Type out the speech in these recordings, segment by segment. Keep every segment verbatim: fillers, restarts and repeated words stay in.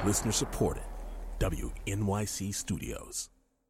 Listener supported. W N Y C Studios.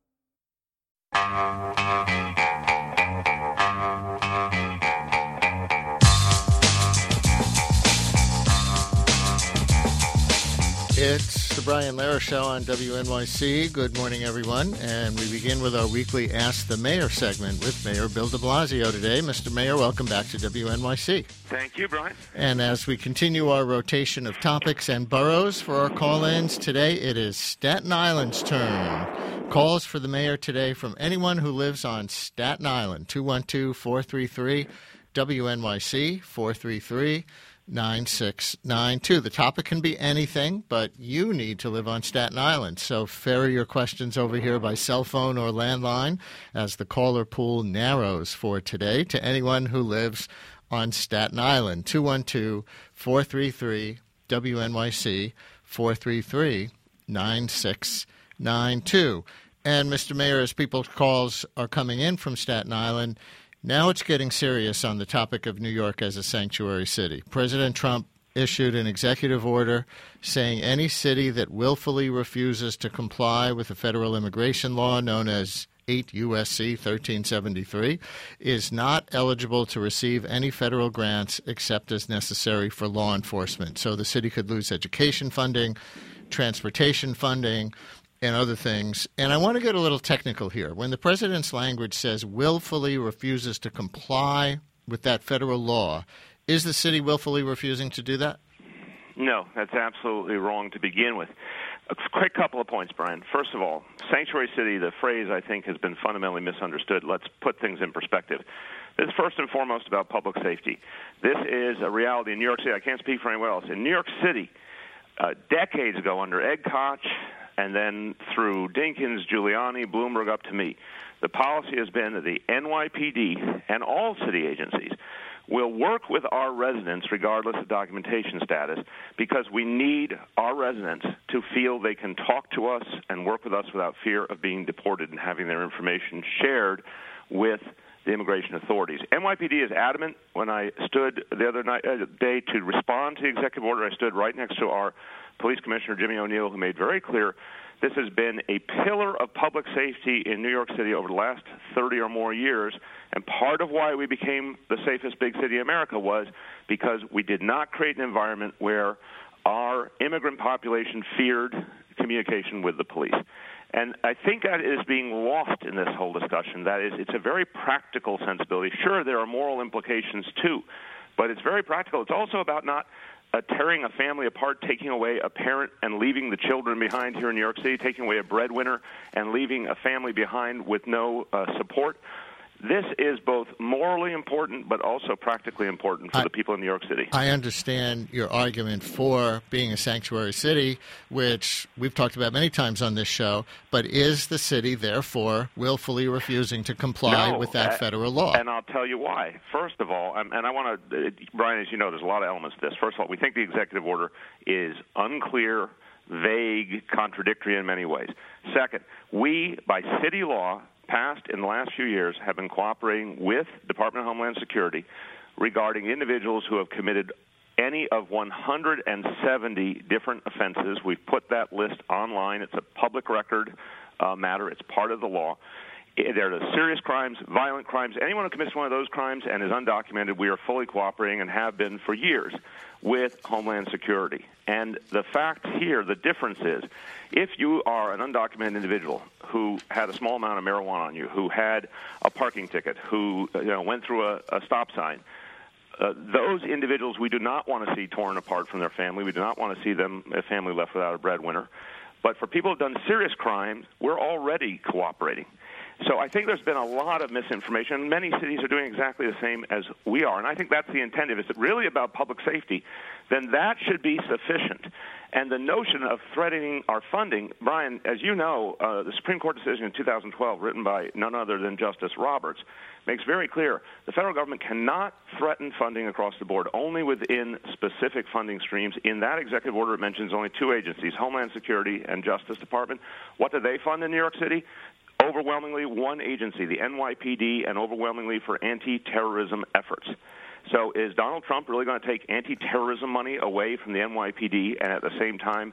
It's the Brian Lehrer Show on W N Y C. Good morning, everyone. And we begin with our weekly Ask the Mayor segment with Mayor Bill de Blasio today. Mister Mayor, welcome back to W N Y C. Thank you, Brian. And as we continue our rotation of topics and boroughs for our call-ins, today it is Staten Island's turn. Calls for the mayor today from anyone who lives on Staten Island. two one two, four three three, W N Y C, four three three, nine six nine two. The topic can be anything, but you need to live on Staten Island. So ferry your questions over here by cell phone or landline as the caller pool narrows for today to anyone who lives on Staten Island. two one two, four three three, W N Y C, four three three, nine six nine two. And, Mister Mayor, as people's calls are coming in from Staten Island, now it's getting serious on the topic of New York as a sanctuary city. President Trump issued an executive order saying any city that willfully refuses to comply with a federal immigration law known as eight U S C thirteen seventy-three is not eligible to receive any federal grants except as necessary for law enforcement. So the city could lose education funding, transportation funding, and other things. And I want to get a little technical here. When the president's language says willfully refuses to comply with that federal law, is the city willfully refusing to do that? No, that's absolutely wrong to begin with. A quick couple of points, Brian. First of all, sanctuary city, the phrase, I think, has been fundamentally misunderstood. Let's put things in perspective. This is first and foremost about public safety. This is a reality in New York City. I can't speak for anywhere else. In New York City, uh, decades ago, under Ed Koch, and then through Dinkins, Giuliani, Bloomberg, up to me, the policy has been that the N Y P D and all city agencies will work with our residents regardless of documentation status because we need our residents to feel they can talk to us and work with us without fear of being deported and having their information shared with the immigration authorities. N Y P D is adamant. When I stood the other night, uh, day to respond to the executive order, I stood right next to our police commissioner, Jimmy O'Neill, who made very clear this has been a pillar of public safety in New York City over the last thirty or more years. And part of why we became the safest big city in America was because we did not create an environment where our immigrant population feared communication with the police. And I think that is being lost in this whole discussion. That is, it's a very practical sensibility. Sure, there are moral implications too, but it's very practical. It's also about not uh, tearing a family apart, taking away a parent and leaving the children behind here in New York City, taking away a breadwinner and leaving a family behind with no uh, support. This is both morally important but also practically important for I, the people in New York City. I understand your argument for being a sanctuary city, which we've talked about many times on this show, but is the city, therefore, willfully refusing to comply no, with that uh, federal law? And I'll tell you why. First of all, and I want to, Brian, as you know, there's a lot of elements to this. First of all, we think the executive order is unclear, vague, contradictory in many ways. Second, we, by city law, passed in the last few years, have been cooperating with Department of Homeland Security regarding individuals who have committed any of one hundred seventy different offenses. We've put that list online. It's a public record uh, matter. It's part of the law. There are serious crimes, violent crimes. Anyone who commits one of those crimes and is undocumented, we are fully cooperating and have been for years with Homeland Security. And the fact here, the difference is, if you are an undocumented individual who had a small amount of marijuana on you, who had a parking ticket, who you know, went through a, a stop sign, uh, those individuals we do not want to see torn apart from their family. We do not want to see them, a family left without a breadwinner. But for people who have done serious crimes, we're already cooperating. So I think there's been a lot of misinformation. Many cities are doing exactly the same as we are, and I think that's the intent. If it's really about public safety, then that should be sufficient. And the notion of threatening our funding, Brian, as you know, uh, the Supreme Court decision in two thousand twelve, written by none other than Justice Roberts, makes very clear the federal government cannot threaten funding across the board, only within specific funding streams. In that executive order, it mentions only two agencies, Homeland Security and Justice Department. What do they fund in New York City? Overwhelmingly one agency, the N Y P D, and overwhelmingly for anti-terrorism efforts. So is Donald Trump really going to take anti-terrorism money away from the N Y P D and at the same time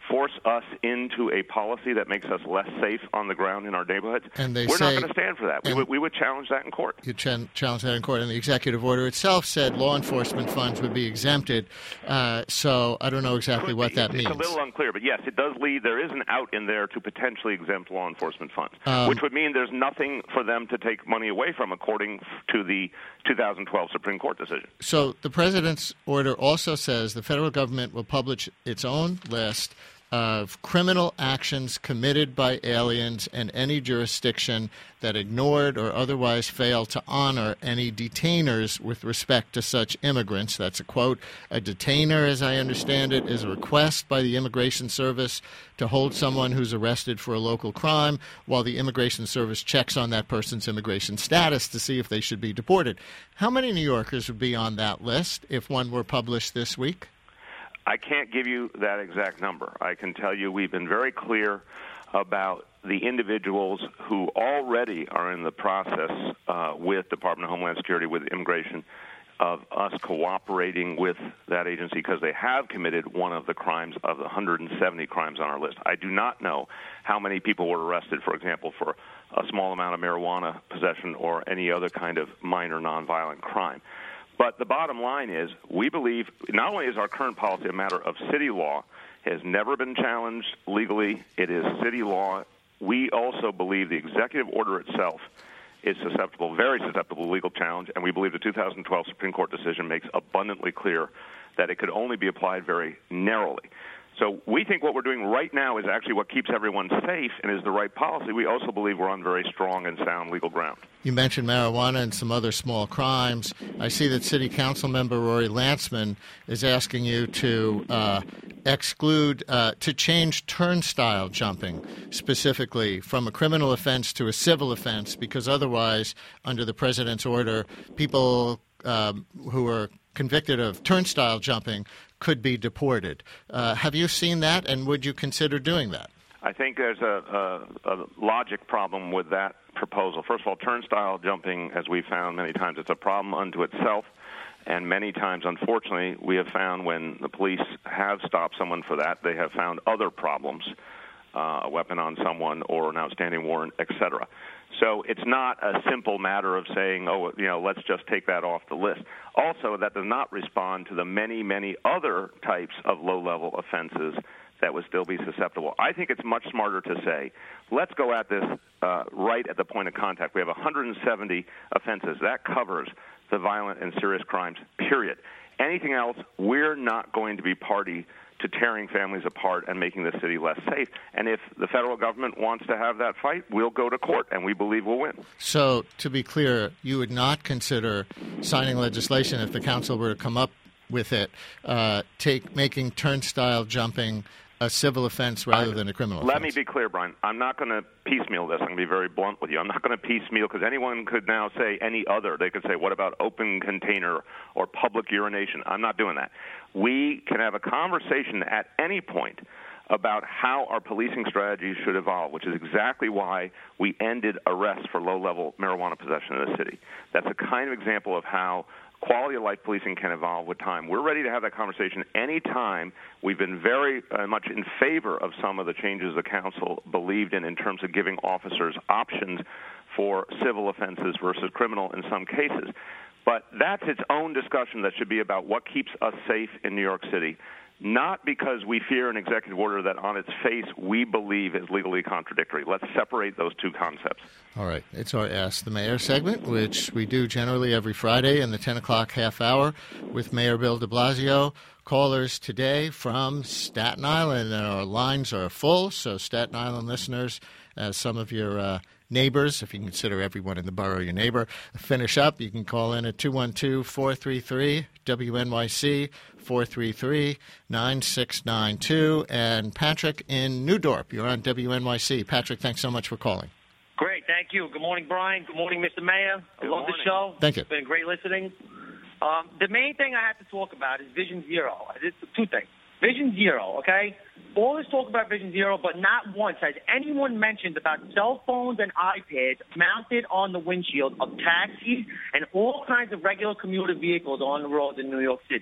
force us into a policy that makes us less safe on the ground in our neighborhoods, and they we're say, not going to stand for that. We would, we would challenge that in court. You ch- challenge that in court. And the executive order itself said law enforcement funds would be exempted. Uh, so I don't know exactly what that it's, means. It's a little unclear, but yes, it does lead. There is an out in there to potentially exempt law enforcement funds, um, which would mean there's nothing for them to take money away from, according to the two thousand twelve Supreme Court decision. So the president's order also says the federal government will publish its own list of criminal actions committed by aliens in any jurisdiction that ignored or otherwise failed to honor any detainers with respect to such immigrants. That's a quote. A detainer, as I understand it, is a request by the Immigration Service to hold someone who's arrested for a local crime while the Immigration Service checks on that person's immigration status to see if they should be deported. How many New Yorkers would be on that list if one were published this week? I can't give you that exact number. I can tell you we've been very clear about the individuals who already are in the process uh, with Department of Homeland Security, with immigration, of us cooperating with that agency because they have committed one of the crimes of the one hundred seventy crimes on our list. I do not know how many people were arrested, for example, for a small amount of marijuana possession or any other kind of minor nonviolent crime. But the bottom line is we believe not only is our current policy a matter of city law, has never been challenged legally, it is city law. We also believe the executive order itself is susceptible, very susceptible to legal challenge, and we believe the two thousand twelve Supreme Court decision makes abundantly clear that it could only be applied very narrowly. So we think what we're doing right now is actually what keeps everyone safe and is the right policy. We also believe we're on very strong and sound legal ground. You mentioned marijuana and some other small crimes. I see that City Council member Rory Lantzman is asking you to uh, exclude, uh, to change turnstile jumping specifically from a criminal offense to a civil offense because otherwise, under the president's order, people um, who are convicted of turnstile jumping could be deported. Uh, have you seen that, and would you consider doing that? I think there's a, a, a logic problem with that proposal. First of all, turnstile jumping, as we've found many times, it's a problem unto itself. And many times, unfortunately, we have found when the police have stopped someone for that, they have found other problems, uh, a weapon on someone or an outstanding warrant, et cetera. So it's not a simple matter of saying, oh, you know, let's just take that off the list. Also, that does not respond to the many, many other types of low-level offenses that would still be susceptible. I think it's much smarter to say, let's go at this uh, right at the point of contact. We have one hundred seventy offenses. That covers the violent and serious crimes, period. Anything else, we're not going to be party to tearing families apart and making the city less safe. And if the federal government wants to have that fight, we'll go to court, and we believe we'll win. So, to be clear, you would not consider signing legislation if the council were to come up with it, uh, take making turnstile jumping a civil offense rather I, than a criminal let offense. Let me be clear, Brian. I'm not going to piecemeal this. I'm going to be very blunt with you. I'm not going to piecemeal because anyone could now say any other. They could say, what about open container or public urination? I'm not doing that. We can have a conversation at any point about how our policing strategies should evolve, which is exactly why we ended arrests for low-level marijuana possession in the city. That's a kind of example of how quality of life policing can evolve with time. We're ready to have that conversation any time. We've been very uh, much in favor of some of the changes the council believed in in terms of giving officers options for civil offenses versus criminal in some cases. But that's its own discussion that should be about what keeps us safe in New York City, not because we fear an executive order that on its face we believe is legally contradictory. Let's separate those two concepts. All right. It's our Ask the Mayor segment, which we do generally every Friday in the ten o'clock half hour with Mayor Bill de Blasio. Callers today from Staten Island, and our lines are full, so Staten Island listeners, as some of your uh, neighbors, if you consider everyone in the borough your neighbor, finish up, you can call in at two one two, four three three, W N Y C, four three three, nine six nine two. And Patrick in New Dorp, you're on W N Y C. Patrick, thanks so much for calling. Great, thank you. Good morning, Brian. Good morning, Mister Mayor. I Good love morning. the show. Thank you. It's been great listening. Um, the main thing I have to talk about is Vision Zero. It's two things. Vision Zero, okay? All this talk about Vision Zero, but not once has anyone mentioned about cell phones and iPads mounted on the windshield of taxis and all kinds of regular commuter vehicles on the roads in New York City.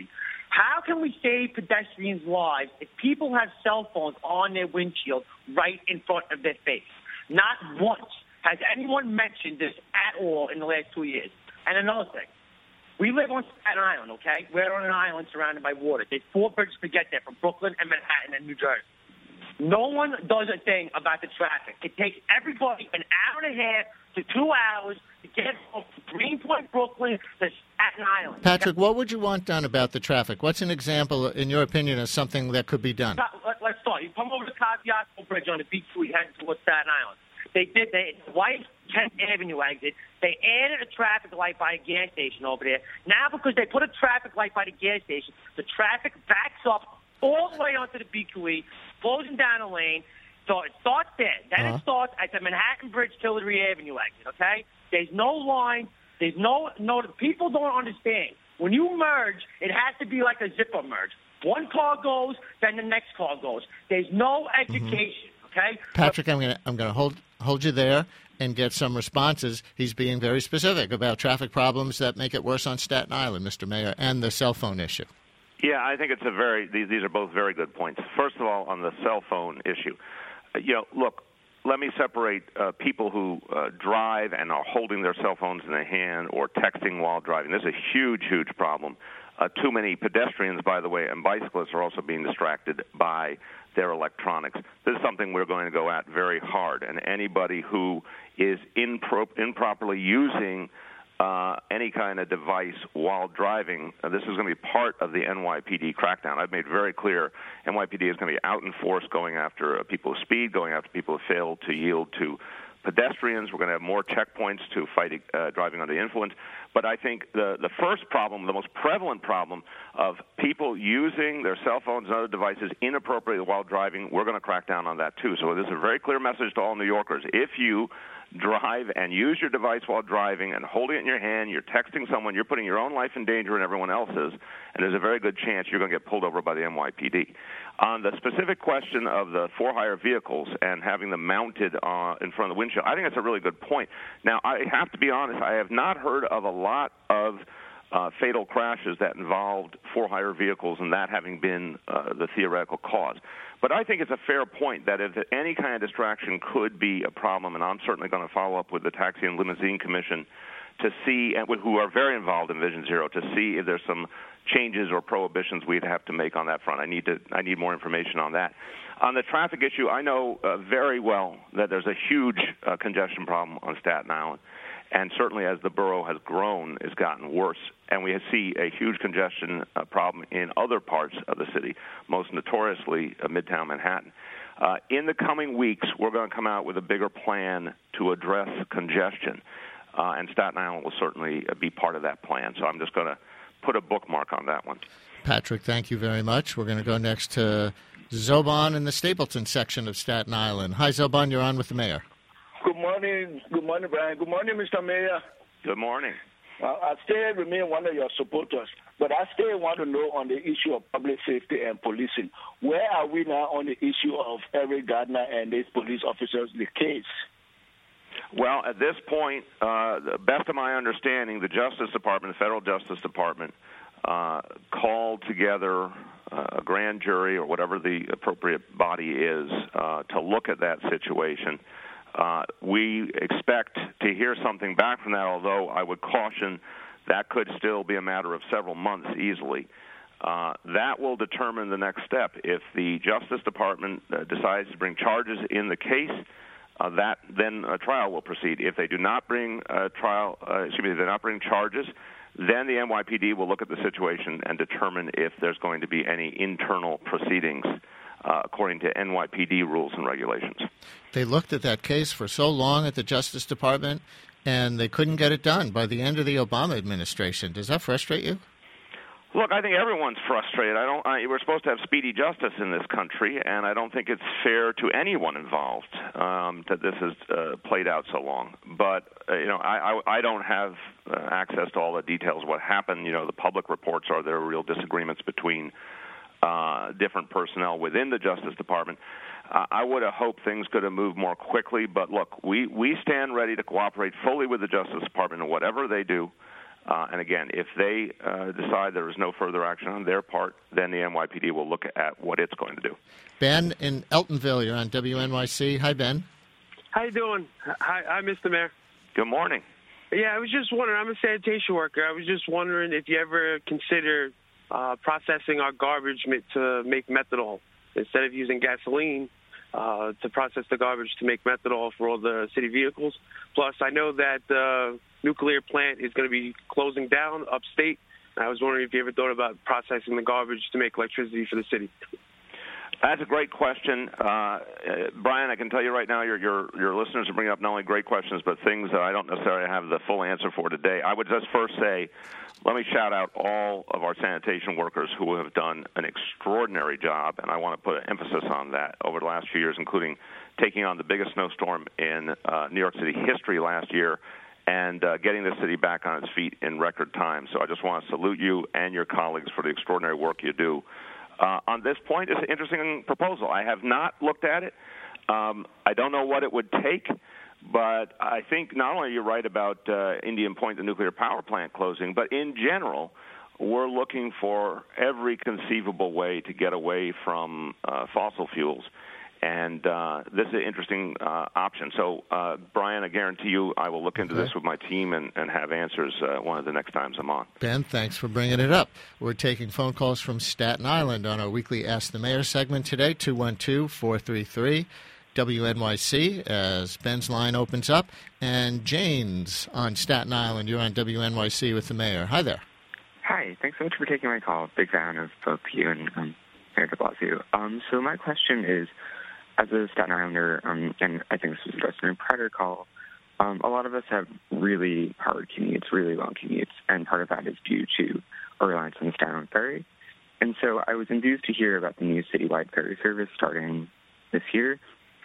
How can we save pedestrians' lives if people have cell phones on their windshield right in front of their face? Not once has anyone mentioned this at all in the last two years. And another thing, we live on Staten Island, okay? We're on an island surrounded by water. There's four bridges to get there from Brooklyn and Manhattan and New Jersey. No one does a thing about the traffic. It takes everybody an hour and a half to two hours to get from Greenpoint, Brooklyn to Staten Island. Patrick, what would you want done about the traffic? What's an example, in your opinion, of something that could be done? Let's start. You come over the Cosbiaco Bridge on the B two heading towards Staten Island. They did the White tenth Avenue exit. They added a traffic light by a gas station over there. Now, because they put a traffic light by the gas station, the traffic backs up all the way onto the B Q E, closing down a lane. So it starts there. Then uh-huh. it starts at the Manhattan Bridge, Tillery Avenue exit, okay? There's no line. There's no, no, people don't understand. When you merge, it has to be like a zipper merge. One car goes, then the next car goes. There's no education, mm-hmm. okay? Patrick, I'm going to I'm going to hold hold you there and get some responses. He's being very specific about traffic problems that make it worse on Staten Island, Mister Mayor, and the cell phone issue. Yeah, I think it's a very these, these are both very good points. First of all, on the cell phone issue, uh, you know, look, let me separate uh, people who uh, drive and are holding their cell phones in their hand or texting while driving. This is a huge, huge problem. Uh, too many pedestrians, by the way, and bicyclists are also being distracted by their electronics. This is something we're going to go at very hard, and anybody who is impro- improperly using uh, any kind of device while driving, uh, this is going to be part of the N Y P D crackdown. I've made very clear N Y P D is going to be out in force going after uh, people with speed, going after people who fail to yield to pedestrians. We're going to have more checkpoints to fight uh, driving under the influence. But I think the, the first problem, the most prevalent problem of people using their cell phones and other devices inappropriately while driving, we're going to crack down on that too. So this is a very clear message to all New Yorkers. If you drive and use your device while driving and holding it in your hand, you're texting someone, you're putting your own life in danger and everyone else's, and there's a very good chance you're going to get pulled over by the N Y P D. On the specific question of the for-hire vehicles and having them mounted uh, in front of the windshield, I think that's a really good point. Now, I have to be honest, I have not heard of a lot of uh, fatal crashes that involved for-hire vehicles and that having been uh, the theoretical cause. But I think it's a fair point that if any kind of distraction could be a problem, and I'm certainly going to follow up with the Taxi and Limousine Commission to see, and who are very involved in Vision Zero, to see if there's some changes or prohibitions we'd have to make on that front. I need to I need more information on that. On the traffic issue, I know uh, very well that there's a huge uh, congestion problem on Staten Island, and certainly as the borough has grown, it's gotten worse. And we see a huge congestion uh, problem in other parts of the city, most notoriously uh, Midtown Manhattan. Uh, in the coming weeks, we're going to come out with a bigger plan to address congestion, uh, and Staten Island will certainly be part of that plan. So I'm just going to put a bookmark on that one. Patrick, thank you very much. We're going to go next to Zoban in the Stapleton section of Staten Island. Hi, Zoban. You're on with the mayor. Good morning. Good morning, Brian. Good morning, Mister Mayor. Good morning. Well, I still remain one of your supporters, but I still want to know on the issue of public safety and policing. Where are we now on the issue of Eric Gardner and his police officers, the case? Well, at this point, uh, the best of my understanding, the Justice Department, the Federal Justice Department, uh, called together uh, a grand jury or whatever the appropriate body is uh, to look at that situation. Uh, we expect to hear something back from that, although I would caution that could still be a matter of several months easily. Uh, that will determine the next step. If the Justice Department uh, decides to bring charges in the case, uh, that then a trial will proceed. If they do not bring a trial, uh, excuse me, if they do not bring charges, then the N Y P D will look at the situation and determine if there's going to be any internal proceedings Uh, according to N Y P D rules and regulations. They looked at that case for so long at the Justice Department, and they couldn't get it done by the end of the Obama administration. Does that frustrate you? Look, I think everyone's frustrated. I don't. I, we're supposed to have speedy justice in this country, and I don't think it's fair to anyone involved um, that this has uh, played out so long. But uh, you know, I, I, I don't have uh, access to all the details of what happened. You know, the public reports are there are real disagreements between Uh, different personnel within the Justice Department. Uh, I would have hoped things could have moved more quickly, but look, we, we stand ready to cooperate fully with the Justice Department in whatever they do. Uh, and again, if they uh, decide there is no further action on their part, then the N Y P D will look at what it's going to do. Ben in Eltonville, you're on W N Y C. Hi, Ben. How you doing? Hi, hi, Mister Mayor. Good morning. Yeah, I was just wondering, I'm a sanitation worker. I was just wondering if you ever consider uh, processing our garbage to make methanol instead of using gasoline uh, to process the garbage to make methanol for all the city vehicles. Plus, I know that the nuclear plant is going to be closing down upstate. I was wondering if you ever thought about processing the garbage to make electricity for the city. That's a great question. Uh, uh, Brian, I can tell you right now, your, your your listeners are bringing up not only great questions, but things that I don't necessarily have the full answer for today. I would just first say, let me shout out all of our sanitation workers who have done an extraordinary job, and I want to put an emphasis on that over the last few years, including taking on the biggest snowstorm in uh, New York City history last year and uh, getting the city back on its feet in record time. So I just want to salute you and your colleagues for the extraordinary work you do. Uh, on this point, it's an interesting proposal. I have not looked at it. Um, I don't know what it would take, but I think not only are you right about uh, Indian Point, the nuclear power plant closing, but in general, we're looking for every conceivable way to get away from uh, fossil fuels. And uh, this is an interesting uh, option. So, uh, Brian, I guarantee you I will look into okay. this with my team and, and have answers uh, one of the next times I'm on. Ben, thanks for bringing it up. We're taking phone calls from Staten Island on our weekly Ask the Mayor segment today, two one two, four three three, W N Y C, as Ben's line opens up. And James on Staten Island, you're on W N Y C with the mayor. Hi there. Hi. Thanks so much for taking my call. Big fan of both you and um, Mayor de Blasio. Um, so my question is, as a Staten Islander, um, and I think this was addressed in a prior call, um, a lot of us have really hard commutes, really long commutes, and part of that is due to a reliance on the Staten Island Ferry. And so I was enthused to hear about the new citywide ferry service starting this year,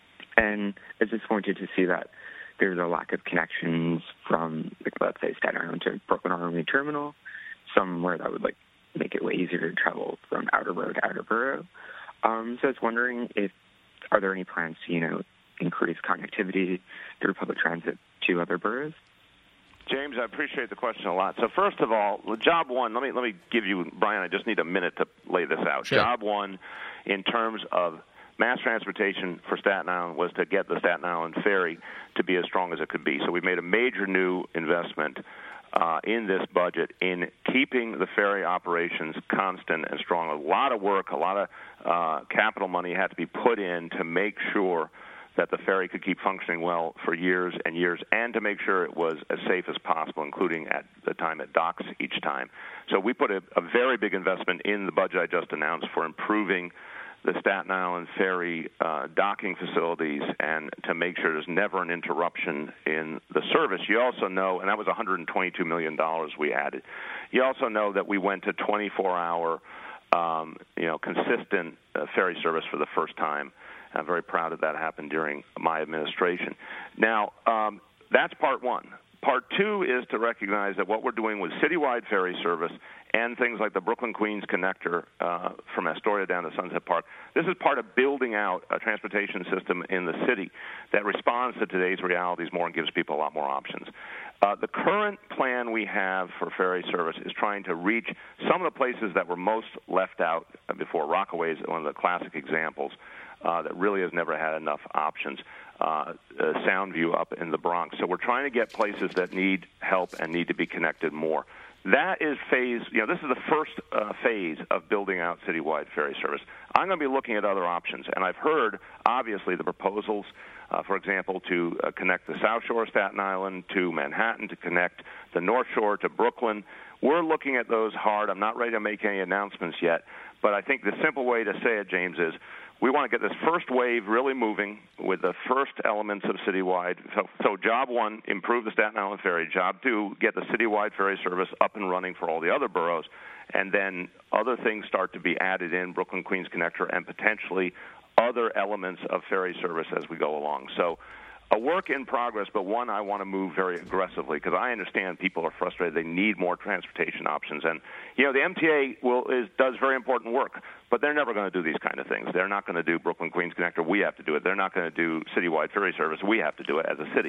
and I was disappointed to see that there's a lack of connections from, like, let's say, Staten Island to Brooklyn Army Terminal, somewhere that would, like, make it way easier to travel from outer borough to outer borough. Um, so I was wondering if Are there any plans to, you know, increase connectivity through public transit to other boroughs? James, I appreciate the question a lot. So first of all, job one, let me let me give you, Brian, I just need a minute to lay this out. Sure. Job one, in terms of mass transportation for Staten Island, was to get the Staten Island Ferry to be as strong as it could be. So we made a major new investment Uh, in this budget in keeping the ferry operations constant and strong. A lot of work, a lot of uh, capital money had to be put in to make sure that the ferry could keep functioning well for years and years, and to make sure it was as safe as possible, including at the time it docks each time. So we put a, a very big investment in the budget I just announced for improving the Staten Island Ferry uh, docking facilities and to make sure there's never an interruption in the service. You also know, and that was one hundred twenty-two million dollars we added, you also know that we went to twenty-four hour, um, you know, consistent uh, ferry service for the first time. I'm very proud that that happened during my administration. Now, um, that's part one. Part two is to recognize that what we're doing with citywide ferry service and things like the Brooklyn-Queens connector uh, from Astoria down to Sunset Park, this is part of building out a transportation system in the city that responds to today's realities more and gives people a lot more options. Uh, the current plan we have for ferry service is trying to reach some of the places that were most left out before. Rockaway is one of the classic examples uh, that really has never had enough options. Uh, uh, Soundview up in the Bronx. So we're trying to get places that need help and need to be connected more. That is phase, you know, this is the first uh, phase of building out citywide ferry service. I'm going to be looking at other options, and I've heard, obviously, the proposals, uh, for example, to uh, connect the South Shore of Staten Island to Manhattan, to connect the North Shore to Brooklyn. We're looking at those hard. I'm not ready to make any announcements yet, but I think the simple way to say it, James, is we want to get this first wave really moving with the first elements of citywide. So, so job one, improve the Staten Island Ferry. Job two, get the citywide ferry service up and running for all the other boroughs. And then other things start to be added in, Brooklyn-Queens connector, and potentially other elements of ferry service as we go along. So a work in progress, but one I want to move very aggressively because I understand people are frustrated. They need more transportation options. And, you know, the M T A will is does very important work, but they're never going to do these kind of things. They're not going to do Brooklyn-Queens connector. We have to do it. They're not going to do citywide ferry service. We have to do it as a city.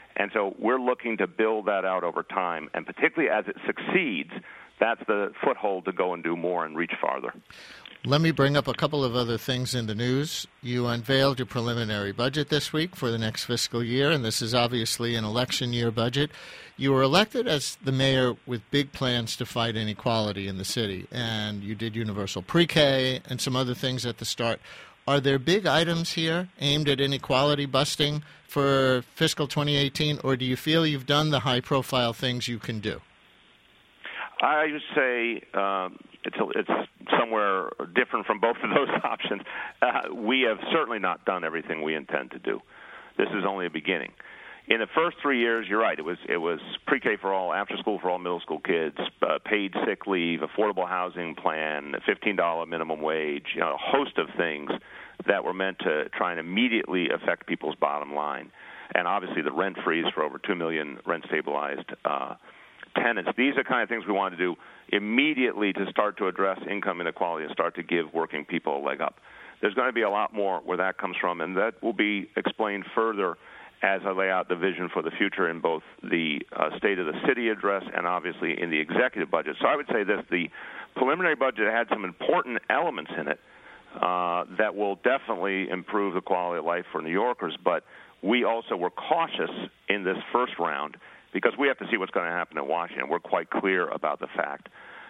And so we're looking to build that out over time, and particularly as it succeeds, that's the foothold to go and do more and reach farther. Let me bring up a couple of other things in the news. You unveiled your preliminary budget this week for the next fiscal year, and this is obviously an election year budget. You were elected as the mayor with big plans to fight inequality in the city, and you did universal pre-K and some other things at the start. Are there big items here aimed at inequality busting for fiscal twenty eighteen, or do you feel you've done the high-profile things you can do? I would say um, it's, a, it's somewhere different from both of those options. Uh, we have certainly not done everything we intend to do. This is only a beginning. In the first three years, you're right. It was it was pre-K for all, after school for all middle school kids, uh, paid sick leave, affordable housing plan, fifteen dollars minimum wage, you know, a host of things that were meant to try and immediately affect people's bottom line. And obviously the rent freeze for over two million rent-stabilized uh, tenants. These are the kind of things we want to do immediately to start to address income inequality and start to give working people a leg up. There's going to be a lot more where that comes from, and that will be explained further as I lay out the vision for the future in both the uh, State of the City address and obviously in the executive budget. So I would say this, the preliminary budget had some important elements in it uh, that will definitely improve the quality of life for New Yorkers, but we also were cautious in this first round because we have to see what's going to happen in Washington. We're quite clear about the fact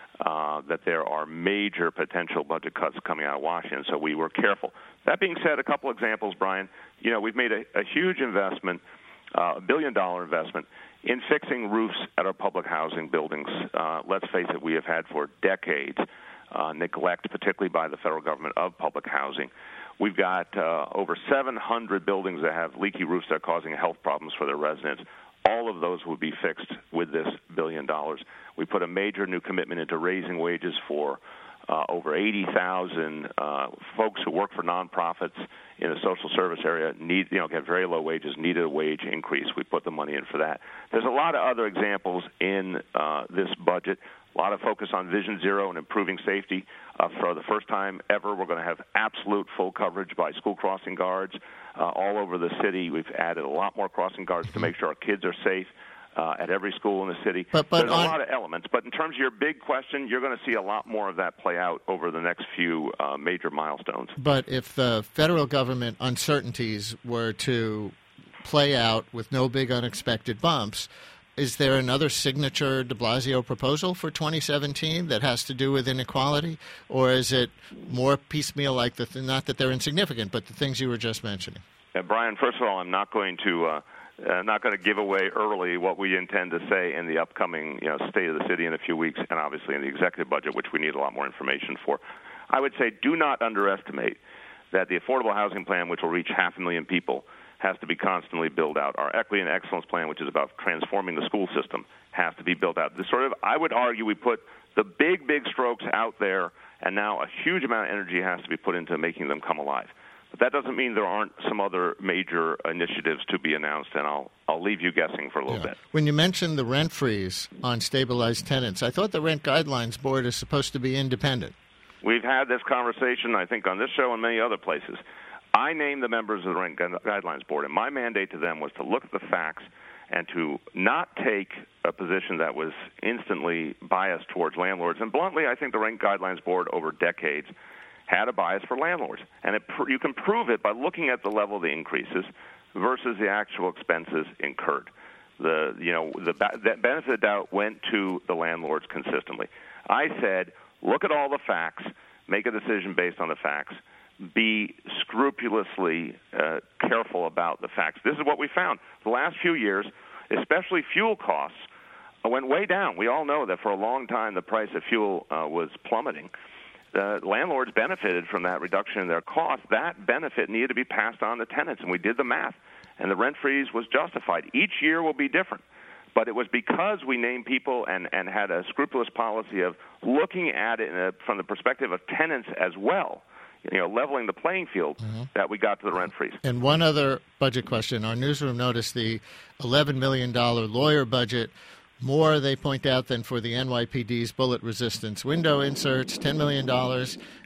uh, that there are major potential budget cuts coming out of Washington, so we were careful. That being said, a couple examples, Brian. You know, we've made a, a huge investment, uh, a billion-dollar investment, in fixing roofs at our public housing buildings. Uh, let's face it, we have had for decades uh, neglect, particularly by the federal government, of public housing. We've got uh, over seven hundred buildings that have leaky roofs that are causing health problems for their residents. All of those would be fixed with this billion dollars. We put a major new commitment into raising wages for uh, over eighty thousand uh, folks who work for nonprofits in the social service area, need, you know, get very low wages, needed a wage increase. We put the money in for that. There's a lot of other examples in uh, this budget. A lot of focus on Vision Zero and improving safety. Uh, for the first time ever, we're going to have absolute full coverage by school crossing guards uh, all over the city. We've added a lot more crossing guards to make sure our kids are safe uh, at every school in the city. But, but There's on, a lot of elements. But in terms of your big question, you're going to see a lot more of that play out over the next few uh, major milestones. But if the federal government uncertainties were to play out with no big unexpected bumps, is there another signature de Blasio proposal for twenty seventeen that has to do with inequality? Or is it more piecemeal, like the th- not that they're insignificant, but the things you were just mentioning? Uh, Brian, first of all, I'm not going to uh, uh, not going to give away early what we intend to say in the upcoming you know, State of the City in a few weeks, and obviously in the executive budget, which we need a lot more information for. I would say do not underestimate that the affordable housing plan, which will reach half a million people, has to be constantly built out. Our equity and excellence plan, which is about transforming the school system, has to be built out. This sort of, I would argue, we put the big, big strokes out there, and now a huge amount of energy has to be put into making them come alive. But that doesn't mean there aren't some other major initiatives to be announced, and I'll I'll leave you guessing for a little yeah. bit. When you mentioned the rent freeze on stabilized tenants, I thought the Rent Guidelines Board is supposed to be independent. We've had this conversation, I think, on this show and many other places. I named the members of the Rent Guidelines Board, and my mandate to them was to look at the facts and to not take a position that was instantly biased towards landlords. And bluntly, I think the Rent Guidelines Board over decades had a bias for landlords. And it, you can prove it by looking at the level of the increases versus the actual expenses incurred. The, you know, the, the benefit of doubt went to the landlords consistently. I said, look at all the facts, make a decision based on the facts, be scrupulously uh, careful about the facts. This is what we found. The last few years, especially fuel costs, went way down. We all know that for a long time the price of fuel uh, was plummeting. The landlords benefited from that reduction in their costs. That benefit needed to be passed on to tenants, and we did the math, and the rent freeze was justified. Each year will be different, but it was because we named people and, and had a scrupulous policy of looking at it in a, from the perspective of tenants as well, you know, leveling the playing field, mm-hmm. that we got to the rent freeze. And one other budget question. Our newsroom noticed the eleven million dollars lawyer budget. More, they point out, than for the N Y P D's bullet resistance window inserts, ten million dollars,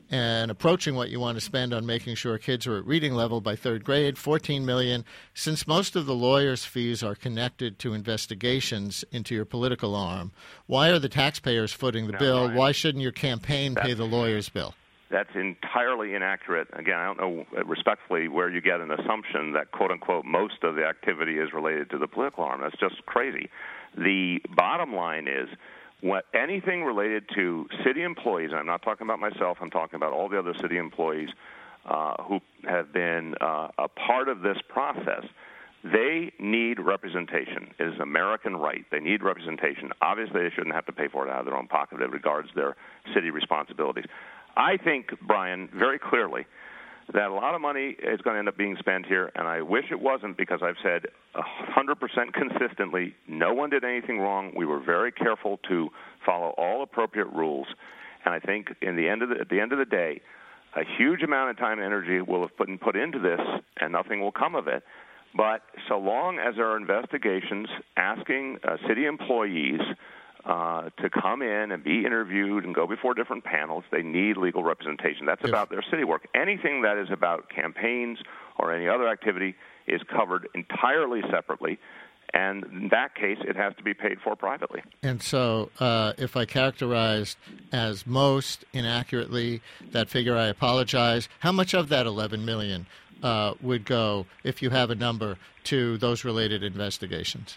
and approaching what you want to spend on making sure kids are at reading level by third grade, fourteen million dollars. Since most of the lawyers' fees are connected to investigations into your political arm, why are the taxpayers footing the No, bill? Brian, Why shouldn't your campaign pay the lawyer's bill? That's entirely inaccurate. Again, I don't know uh, respectfully where you get an assumption that, quote unquote, most of the activity is related to the political arm. That's just crazy. The bottom line is what anything related to city employees, and I'm not talking about myself, I'm talking about all the other city employees uh, who have been uh, a part of this process, they need representation. It is an American right. They need representation. Obviously, they shouldn't have to pay for it out of their own pocket. It regards their city responsibilities. I think, Brian, very clearly that a lot of money is going to end up being spent here, and I wish it wasn't because I've said one hundred percent consistently no one did anything wrong. We were very careful to follow all appropriate rules, and I think in the end of the, at the end of the day, a huge amount of time and energy will have put, put into this, and nothing will come of it. But so long as there are investigations asking uh, city employees uh, to come in and be interviewed and go before different panels, they need legal representation. That's yes. about their city work. Anything that is about campaigns or any other activity is covered entirely separately. And in that case, it has to be paid for privately. And so uh, if I characterized as most inaccurately that figure, I apologize. How much of that eleven million dollars uh, would go, if you have a number, to those related investigations?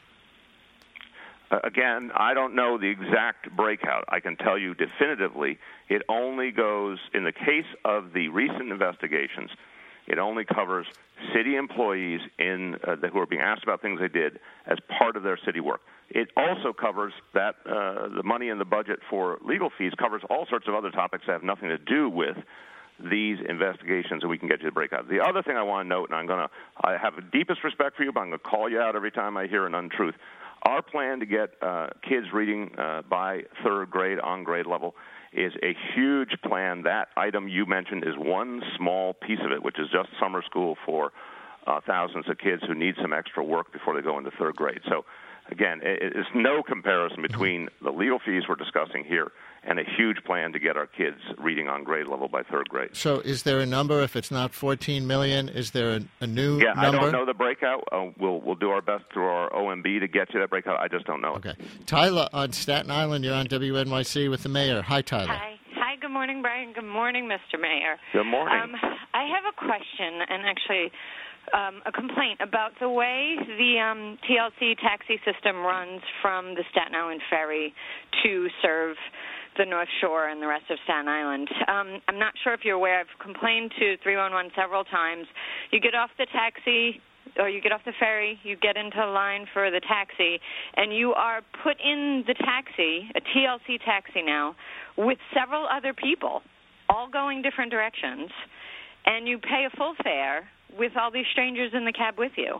Uh, again, I don't know the exact breakout. I can tell you definitively it only goes, in the case of the recent investigations, it only covers city employees in uh, who are being asked about things they did as part of their city work. It also covers that uh, the money in the budget for legal fees covers all sorts of other topics that have nothing to do with these investigations, and we can get you the breakout. The other thing I want to note, and I'm going to, I have the deepest respect for you, but I'm going to call you out every time I hear an untruth. Our plan to get uh, kids reading uh, by third grade on grade level is a huge plan. That item you mentioned is one small piece of it, which is just summer school for uh, thousands of kids who need some extra work before they go into third grade. So, again, it, it's no comparison between the legal fees we're discussing here and a huge plan to get our kids reading on grade level by third grade. So is there a number? If it's not fourteen million dollars, is there a, a new yeah, number? Yeah, I don't know the breakout. Uh, we'll we'll do our best through our O M B to get you that breakout. I just don't know. Okay. Tyler on Staten Island, you're on W N Y C with the mayor. Hi, Tyler. Hi. Hi, good morning, Brian. Good morning, Mister Mayor. Good morning. Um, I have a question and actually um, a complaint about the way the um, T L C taxi system runs from the Staten Island Ferry to serve the North Shore and the rest of Staten Island. Um, I'm not sure if you're aware. I've complained to three one one several times. You get off the taxi, or you get off the ferry, you get into line for the taxi, and you are put in the taxi, a T L C taxi now, with several other people, all going different directions, and you pay a full fare with all these strangers in the cab with you.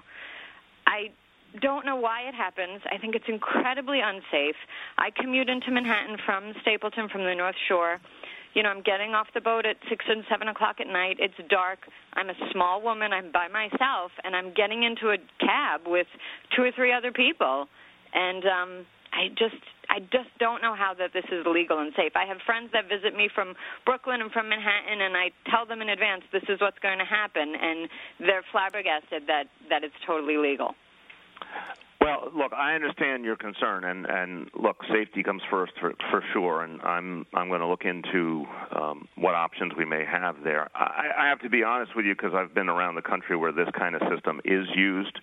I don't know why it happens. I think it's incredibly unsafe. I commute into Manhattan from Stapleton, from the North Shore. You know, I'm getting off the boat at six and seven o'clock at night. It's dark. I'm a small woman. I'm by myself, and I'm getting into a cab with two or three other people. And um, I just, I just don't know how that this is legal and safe. I have friends that visit me from Brooklyn and from Manhattan, and I tell them in advance this is what's going to happen, and they're flabbergasted that that it's totally legal. Well, look, I understand your concern, and, and look, safety comes first for, for sure, and I'm I'm going to look into um, what options we may have there. I, I have to be honest with you because I've been around the country where this kind of system is used.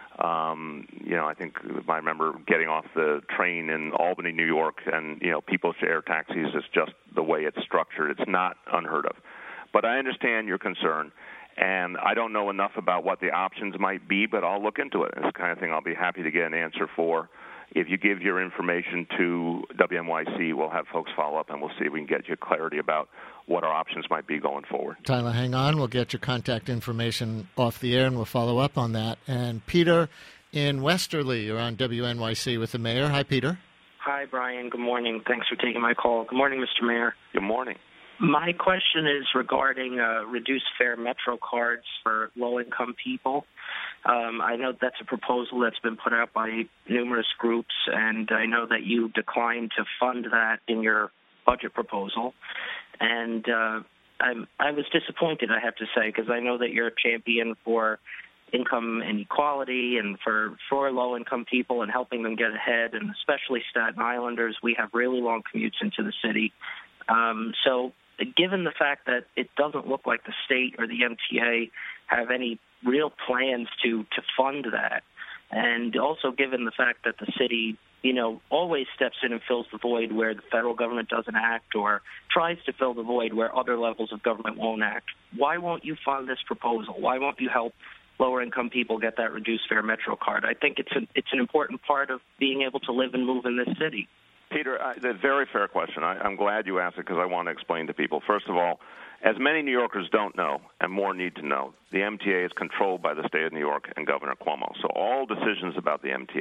Um, you know, I think I remember getting off the train in Albany, New York, and, you know, people share taxis. It's just the way it's structured. It's not unheard of. But I understand your concern. And I don't know enough about what the options might be, but I'll look into it. It's the kind of thing I'll be happy to get an answer for. If you give your information to W N Y C, we'll have folks follow up, and we'll see if we can get you clarity about what our options might be going forward. Tyler, hang on. We'll get your contact information off the air, and we'll follow up on that. And Peter in Westerly, you're on W N Y C with the mayor. Hi, Peter. Hi, Brian. Good morning. Thanks for taking my call. Good morning, Mister Mayor. Good morning. My question is regarding uh, reduced fare Metro cards for low-income people. Um, I know that's a proposal that's been put out by numerous groups, and I know that you declined to fund that in your budget proposal. And uh, I'm I was disappointed, I have to say, because I know that you're a champion for income inequality and for, for low-income people and helping them get ahead, and especially Staten Islanders. We have really long commutes into the city. Um, so given the fact that it doesn't look like the state or the M T A have any real plans to, to fund that, and also given the fact that the city, you know, always steps in and fills the void where the federal government doesn't act, or tries to fill the void where other levels of government won't act, why won't you fund this proposal? Why won't you help lower-income people get that reduced fare Metro card? I think it's an, it's an important part of being able to live and move in this city. Peter, uh, a very fair question. I, I'm glad you asked it because I want to explain to people. First of all, as many New Yorkers don't know, and more need to know, the M T A is controlled by the state of New York and Governor Cuomo. So all decisions about the M T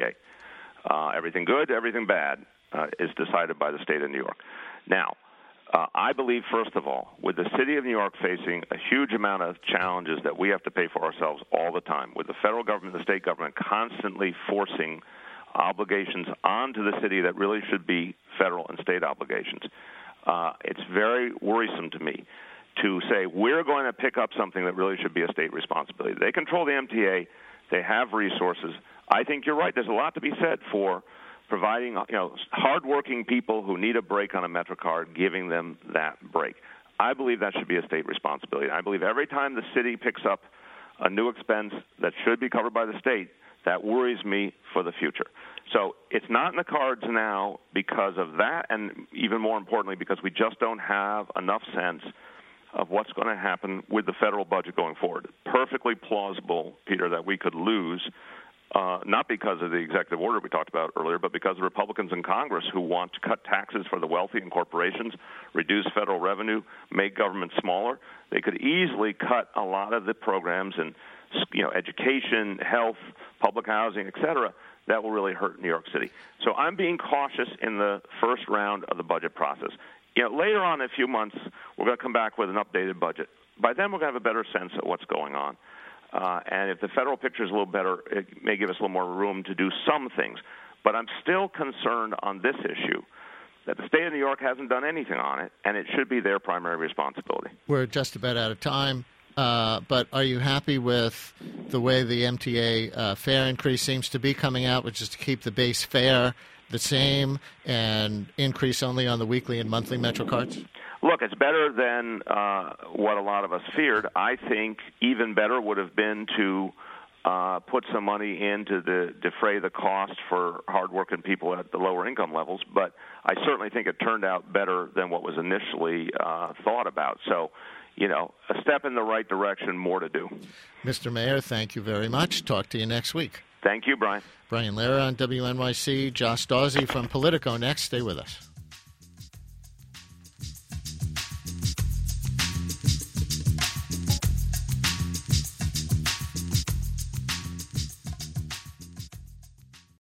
A, uh, everything good, everything bad, uh, is decided by the state of New York. Now, Uh, I believe, first of all, with the city of New York facing a huge amount of challenges that we have to pay for ourselves all the time, with the federal government and the state government constantly forcing obligations onto the city that really should be federal and state obligations, uh, it's very worrisome to me to say we're going to pick up something that really should be a state responsibility. They control the M T A. They have resources. I think you're right. There's a lot to be said for providing, you know, hardworking people who need a break on a MetroCard, giving them that break. I believe that should be a state responsibility. I believe every time the city picks up a new expense that should be covered by the state, that worries me for the future. So it's not in the cards now because of that, and even more importantly, because we just don't have enough sense of what's going to happen with the federal budget going forward. Perfectly plausible, Peter, that we could lose Uh, not because of the executive order we talked about earlier, but because of Republicans in Congress who want to cut taxes for the wealthy and corporations, reduce federal revenue, make government smaller. They could easily cut a lot of the programs in, you know, education, health, public housing, et cetera, that will really hurt New York City. So I'm being cautious in the first round of the budget process. You know, later on in a few months, we're going to come back with an updated budget. By then, we're going to have a better sense of what's going on. Uh, and if the federal picture is a little better, it may give us a little more room to do some things. But I'm still concerned on this issue that the state of New York hasn't done anything on it, and it should be their primary responsibility. We're just about out of time, uh, but are you happy with the way the M T A uh, fare increase seems to be coming out, which is to keep the base fare the same and increase only on the weekly and monthly Metro cards? Look, it's better than uh, what a lot of us feared. I think even better would have been to uh, put some money in to the, defray the cost for hardworking people at the lower income levels. But I certainly think it turned out better than what was initially uh, thought about. So, you know, a step in the right direction, more to do. Mister Mayor, thank you very much. Talk to you next week. Thank you, Brian. Brian Lehrer on W N Y C. Josh Dawsey from Politico next. Stay with us.